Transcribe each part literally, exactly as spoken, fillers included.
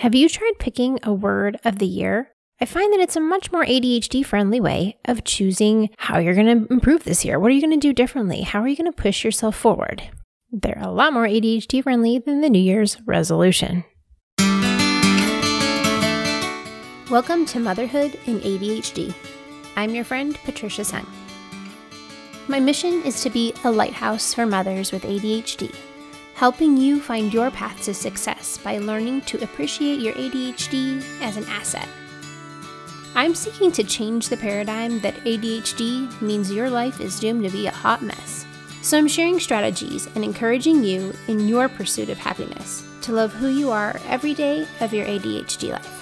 Have you tried picking a word of the year? I find that it's a much more A D H D-friendly way of choosing how you're going to improve this year. What are you going to do differently? How are you going to push yourself forward? They're a lot more A D H D-friendly than the New Year's resolution. Welcome to Motherhood and A D H D. I'm your friend, Patricia Sun. My mission is to be a lighthouse for mothers with A D H D, helping you find your path to success by learning to appreciate your A D H D as an asset. I'm seeking to change the paradigm that A D H D means your life is doomed to be a hot mess. So I'm sharing strategies and encouraging you in your pursuit of happiness to love who you are every day of your A D H D life.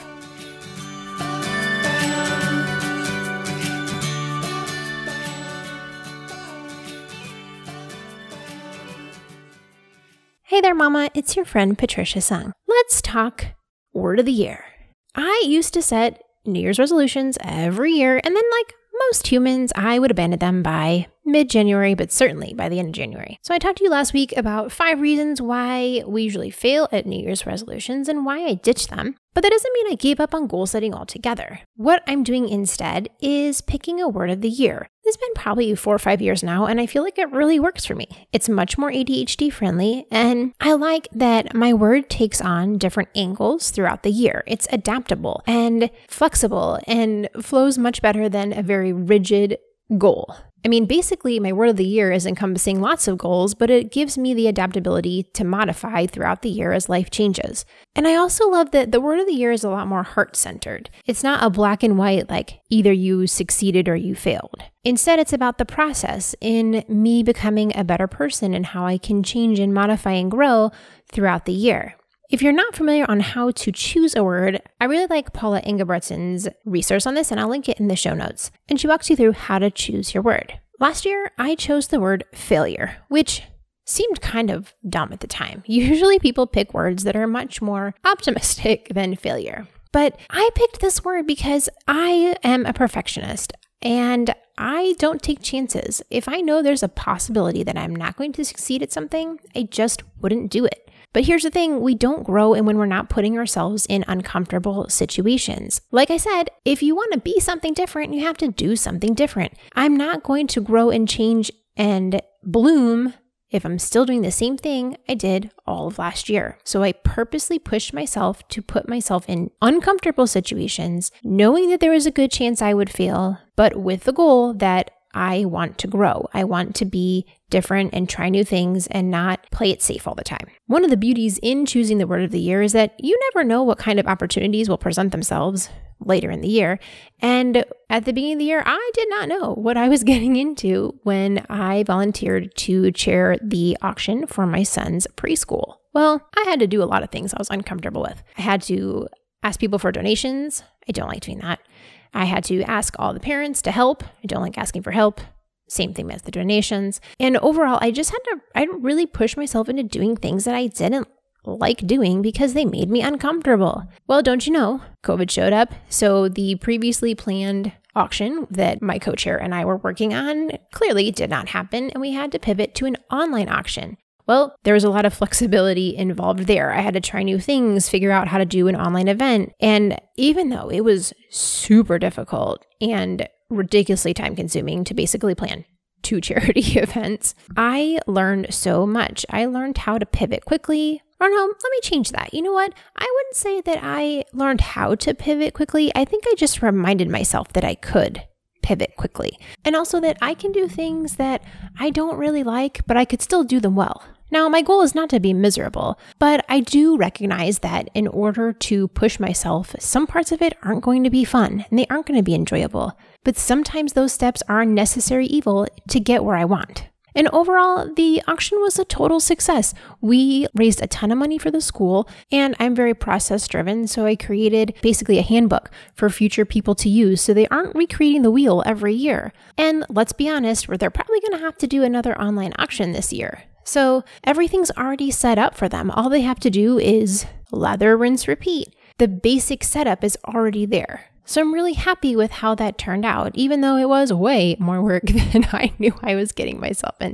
Hey there, Mama. It's your friend, Patricia Sun. Let's talk word of the year. I used to set New Year's resolutions every year, and then like most humans, I would abandon them by mid-January, but certainly by the end of January. So I talked to you last week about five reasons why we usually fail at New Year's resolutions and why I ditched them. But that doesn't mean I gave up on goal setting altogether. What I'm doing instead is picking a word of the year. It's been probably four or five years now, and I feel like it really works for me. It's much more A D H D friendly, and I like that my word takes on different angles throughout the year. It's adaptable and flexible and flows much better than a very rigid goal. I mean, basically, my word of the year is encompassing lots of goals, but it gives me the adaptability to modify throughout the year as life changes. And I also love that the word of the year is a lot more heart-centered. It's not a black and white, like either you succeeded or you failed. Instead, it's about the process in me becoming a better person and how I can change and modify and grow throughout the year. If you're not familiar on how to choose a word, I really like Paula Ingebrigtsen's resource on this, and I'll link it in the show notes. And she walks you through how to choose your word. Last year, I chose the word failure, which seemed kind of dumb at the time. Usually people pick words that are much more optimistic than failure. But I picked this word because I am a perfectionist and I don't take chances. If I know there's a possibility that I'm not going to succeed at something, I just wouldn't do it. But here's the thing, we don't grow and when we're not putting ourselves in uncomfortable situations. Like I said, if you want to be something different, you have to do something different. I'm not going to grow and change and bloom if I'm still doing the same thing I did all of last year. So I purposely pushed myself to put myself in uncomfortable situations, knowing that there was a good chance I would fail, but with the goal that I want to grow. I want to be different and try new things and not play it safe all the time. One of the beauties in choosing the word of the year is that you never know what kind of opportunities will present themselves later in the year. And at the beginning of the year, I did not know what I was getting into when I volunteered to chair the auction for my son's preschool. Well, I had to do a lot of things I was uncomfortable with. I had to ask people for donations. I don't like doing that. I had to ask all the parents to help. I don't like asking for help. Same thing as the donations. And overall, I just had to, I really push myself into doing things that I didn't like doing because they made me uncomfortable. Well, don't you know, COVID showed up. So the previously planned auction that my co-chair and I were working on clearly did not happen. And we had to pivot to an online auction. Well, there was a lot of flexibility involved there. I had to try new things, figure out how to do an online event. And even though it was super difficult and ridiculously time consuming to basically plan two charity events, I learned so much. I learned how to pivot quickly. Or no, let me change that. You know what? I wouldn't say that I learned how to pivot quickly. I think I just reminded myself that I could pivot quickly. And also that I can do things that I don't really like, but I could still do them well. Now, my goal is not to be miserable, but I do recognize that in order to push myself, some parts of it aren't going to be fun and they aren't going to be enjoyable. But sometimes those steps are necessary evil to get where I want. And overall, the auction was a total success. We raised a ton of money for the school, and I'm very process driven, so I created basically a handbook for future people to use so they aren't recreating the wheel every year. And let's be honest, they're probably going to have to do another online auction this year. So everything's already set up for them. All they have to do is lather, rinse, repeat. The basic setup is already there. So I'm really happy with how that turned out, even though it was way more work than I knew I was getting myself into.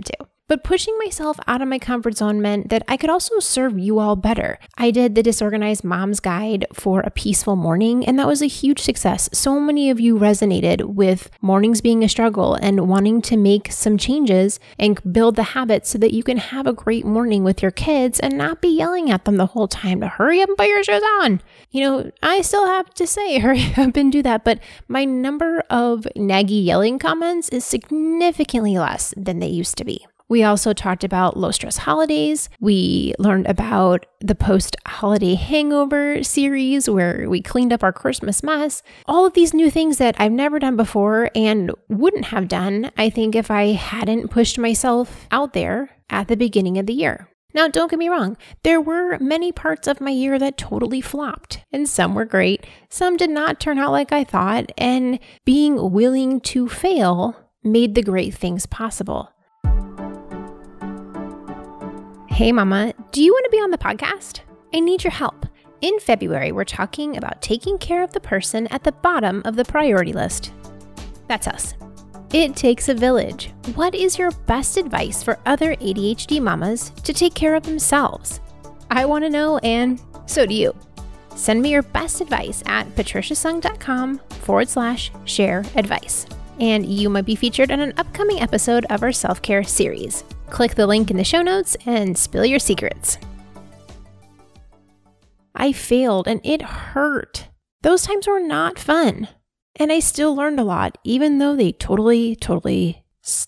But pushing myself out of my comfort zone meant that I could also serve you all better. I did the Disorganized Mom's Guide for a peaceful morning, and that was a huge success. So many of you resonated with mornings being a struggle and wanting to make some changes and build the habits so that you can have a great morning with your kids and not be yelling at them the whole time to hurry up and put your shoes on. You know, I still have to say hurry up and do that, but my number of naggy yelling comments is significantly less than they used to be. We also talked about low stress holidays. We learned about the post-holiday hangover series where we cleaned up our Christmas mess. All of these new things that I've never done before and wouldn't have done, I think, if I hadn't pushed myself out there at the beginning of the year. Now, don't get me wrong. There were many parts of my year that totally flopped, and some were great. Some did not turn out like I thought, and being willing to fail made the great things possible. Hey mama, do you want to be on the podcast? I need your help. In February, we're talking about taking care of the person at the bottom of the priority list. That's us. It takes a village. What is your best advice for other A D H D mamas to take care of themselves? I want to know, and so do you. Send me your best advice at patriciasung.com forward slash share advice. And you might be featured in an upcoming episode of our self-care series. Click the link in the show notes and spill your secrets. I failed and it hurt. Those times were not fun. And I still learned a lot, even though they totally, totally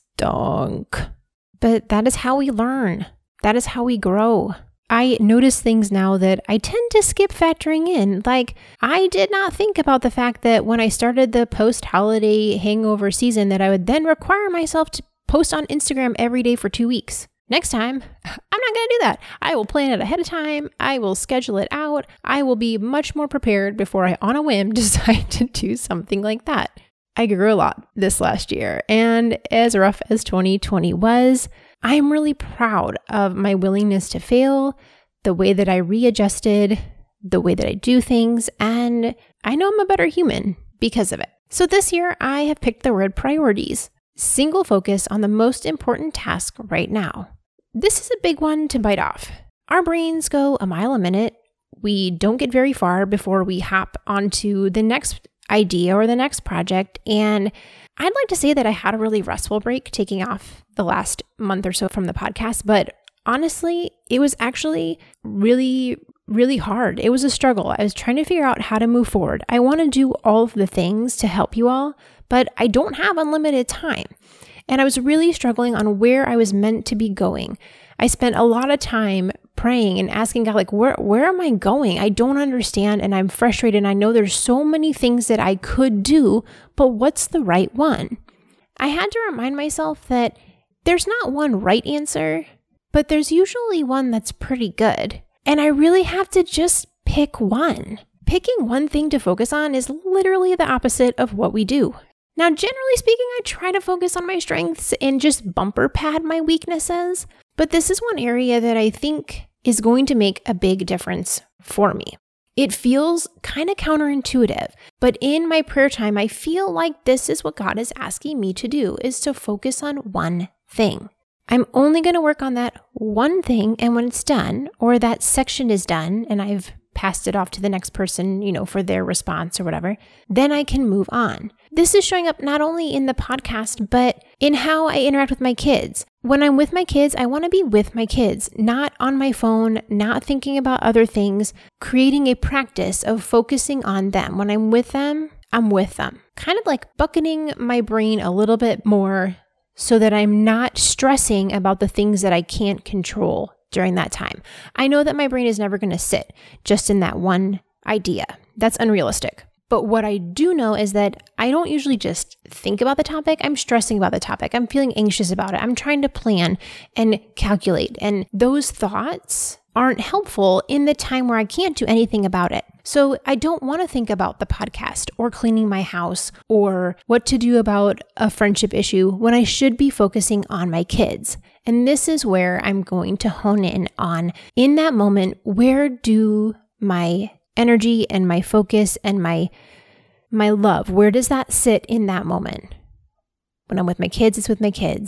stunk. But that is how we learn. That is how we grow. I notice things now that I tend to skip factoring in. Like, I did not think about the fact that when I started the post-holiday hangover season that I would then require myself to post on Instagram every day for two weeks. Next time, I'm not going to do that. I will plan it ahead of time. I will schedule it out. I will be much more prepared before I, on a whim, decide to do something like that. I grew a lot this last year, and as rough as twenty twenty was, I'm really proud of my willingness to fail, the way that I readjusted, the way that I do things, and I know I'm a better human because of it. So this year, I have picked the word priorities. Single focus on the most important task right now. This is a big one to bite off. Our brains go a mile a minute. We don't get very far before we hop onto the next idea or the next project. And I'd like to say that I had a really restful break taking off the last month or so from the podcast, but honestly, it was actually really, really hard. It was a struggle. I was trying to figure out how to move forward. I want to do all of the things to help you all, but I don't have unlimited time. And I was really struggling on where I was meant to be going. I spent a lot of time praying and asking God, like, where, where am I going? I don't understand, and I'm frustrated. And I know there's so many things that I could do, but what's the right one? I had to remind myself that there's not one right answer, but there's usually one that's pretty good. And I really have to just pick one. Picking one thing to focus on is literally the opposite of what we do. Now, generally speaking, I try to focus on my strengths and just bumper pad my weaknesses, but this is one area that I think is going to make a big difference for me. It feels kind of counterintuitive, but in my prayer time, I feel like this is what God is asking me to do, is to focus on one thing. I'm only going to work on that one thing, and when it's done, or that section is done, and I've passed it off to the next person, you know, for their response or whatever, then I can move on. This is showing up not only in the podcast, but in how I interact with my kids. When I'm with my kids, I want to be with my kids, not on my phone, not thinking about other things, creating a practice of focusing on them. When I'm with them, I'm with them. Kind of like bucketing my brain a little bit more so that I'm not stressing about the things that I can't control during that time. I know that my brain is never going to sit just in that one idea. That's unrealistic. But what I do know is that I don't usually just think about the topic. I'm stressing about the topic. I'm feeling anxious about it. I'm trying to plan and calculate. And those thoughts aren't helpful in the time where I can't do anything about it. So I don't want to think about the podcast or cleaning my house or what to do about a friendship issue when I should be focusing on my kids. And this is where I'm going to hone in on, in that moment, where do my energy and my focus and my my love, where does that sit in that moment? When I'm with my kids, it's with my kids.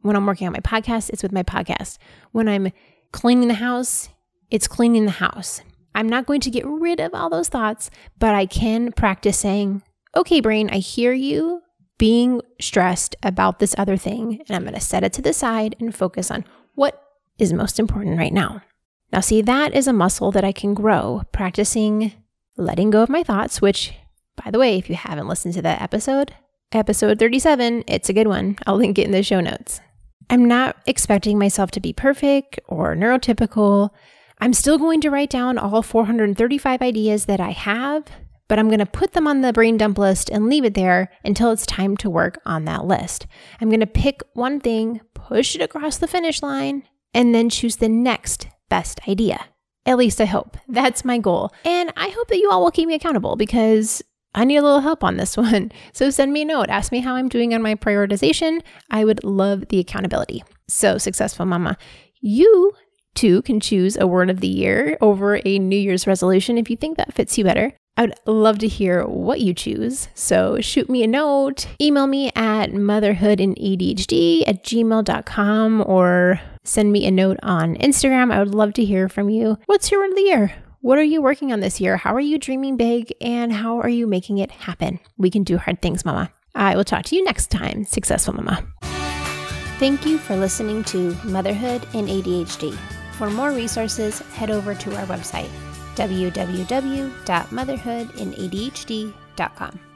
When I'm working on my podcast, it's with my podcast. When I'm cleaning the house, it's cleaning the house. I'm not going to get rid of all those thoughts, but I can practice saying, okay, brain, I hear you being stressed about this other thing, and I'm going to set it to the side and focus on what is most important right now. Now, see, that is a muscle that I can grow, practicing letting go of my thoughts, which, by the way, if you haven't listened to that episode, episode thirty-seven, it's a good one. I'll link it in the show notes. I'm not expecting myself to be perfect or neurotypical. I'm still going to write down all four hundred thirty-five ideas that I have, but I'm going to put them on the brain dump list and leave it there until it's time to work on that list. I'm going to pick one thing, push it across the finish line, and then choose the next best idea. At least I hope. That's my goal. And I hope that you all will keep me accountable because I need a little help on this one. So send me a note. Ask me how I'm doing on my prioritization. I would love the accountability. So Successful Mama, you too can choose a word of the year over a New Year's resolution if you think that fits you better. I would love to hear what you choose. So shoot me a note, email me at motherhoodandadhd at gmail dot com, or send me a note on Instagram. I would love to hear from you. What's your word of the year? What are you working on this year? How are you dreaming big? And how are you making it happen? We can do hard things, Mama. I will talk to you next time, Successful Mama. Thank you for listening to Motherhood and A D H D. For more resources, head over to our website, w w w dot motherhood and a d h d dot com.